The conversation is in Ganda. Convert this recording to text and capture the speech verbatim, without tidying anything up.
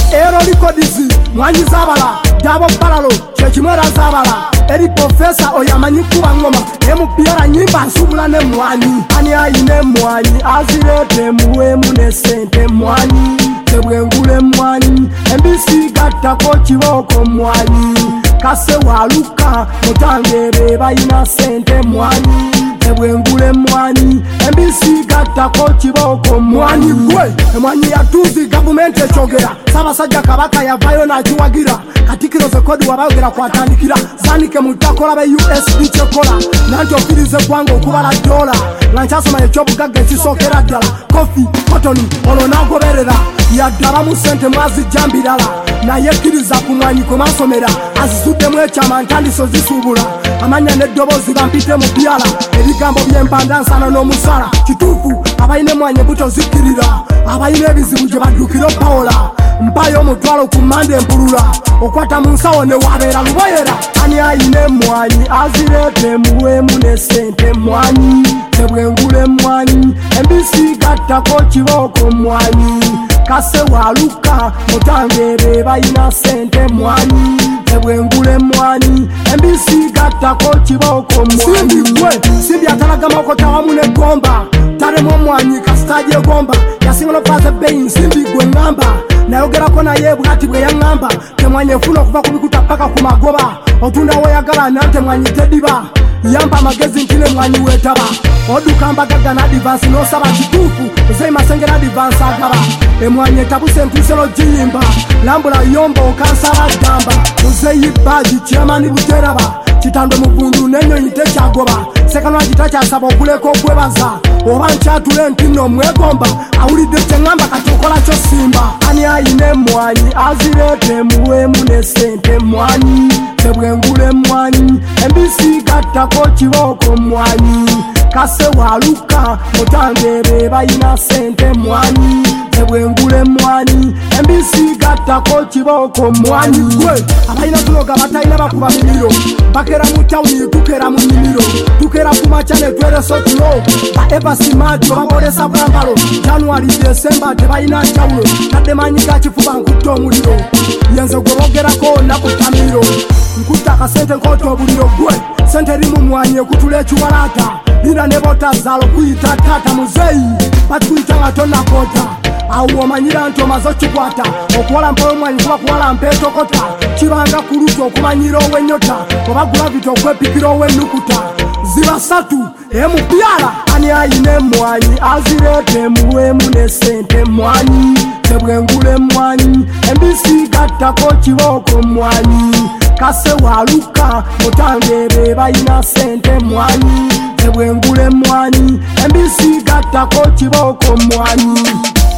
ero likodizi mwanyi zabala dabo balalo chechimwera zabala eri professor oyamanyi kuba ngoma emupiara nyimba nsubula ne mwani ani ayine mwani azirete muwe mune sente mwani tebwengule mwani embisi gata ko kiboko mwani kase waluka mutangere bayina sente mwani tebwengule mwani embisi gata ko kiboko mwani gwe mwani yatuzi government echogera sabasajja kabaka yavayo na kiwagira katikiro ze kodi wabagera kwatandikira zanike mutakola ba U S D chekola nanto kirize kwango kubala dola lanchasoma ekyobugagga ekisokera ddala kofi kotoni olonagoberera yaddala mu sente mwazi jambirala naye kiriza ku mwanyi kwe masomera azisuddemu ekyama ntandiso zisubula amanya n'eddobozi bampite mu byala ebigambo by'empanda nsana n'omusala kituufu abayina emwanyi buto zikkirira abayina ebizibu gye baddukira opawola mpayo omutwalo ku manda empulula okwata mu nsawo ne wabeera luboyera ani ayina emwanyi azirete muwemu ne sente mwanyi tebwengule mwanyi embisi gattako kiboko mwanyi kase waluka mutangere bayina sente mwanyi tebwengule mwanyi embisi gattako kiboko mwanyi gwe simbi atalagama tawamu ne gomba taremo mwanyi kasitaje gomba yasingono paze bein simbi gwe ngamba nayogerako naye bwati bwe yaŋŋamba temwanyi efuna okuva ku bikuta paka ku magoba otunda weyagala nante mwanyi tediba yamba amagezi nkine mwanyi wetaba oduka mbagaga na advance nosaba kituufu ozeyi masenge na advance agaba emwanyi etabuse ntuselo giyimba lambula yomba okansaba gamba ozeyi baji kyamani buteraba kitando muvundu nenyonyi tekyagoba sekanwa kitakyasaba okuleka okwebaza oba nkyatule ntino mwegomba awulidde kyeŋŋamba katokola kyo simba ani ayina emwanyi azirete muwemu ne sente mwanyi tebwengule mwanyi embisi gattako kiboko mwanyi kase waluka mutangere bayina sente mwanyi tebwengule mwanyi embisi gattako kiboko mwanyi gwe abayina tunoga batayina bakuba miliro bakera mu tawuni tukera mu nimiro tukera ku machane twereso tulo ba ebasimajo babolesa bwambalo January December tebayina njawulo tadde manyi ga kifuba nkutta omuliro yenze gwogerako nakutamiro nkuta akasente nkoto obuliro gwe sente rimu mwanyi ekutula ekiwalata lina ne botazalo kuyita tata muzeyi batukuyita nga tonakota awo omanyira nti omaze kikwata okuwala mpa omwanyi kuba kuwala mpa etokota kibanga kuluta okumanyira ow'ennyota oba gulaviti okwepikira ow'ennukuta ziba satu emubyala ani ayina emwanyi azirete muwemu ne sente mwanyi tebwengule mwanyi embisi gattako kiboko mwanyi kase waluka mutangere bayina sente mwanyi tebwengule mwanyi embisi gattako kiboko mwanyi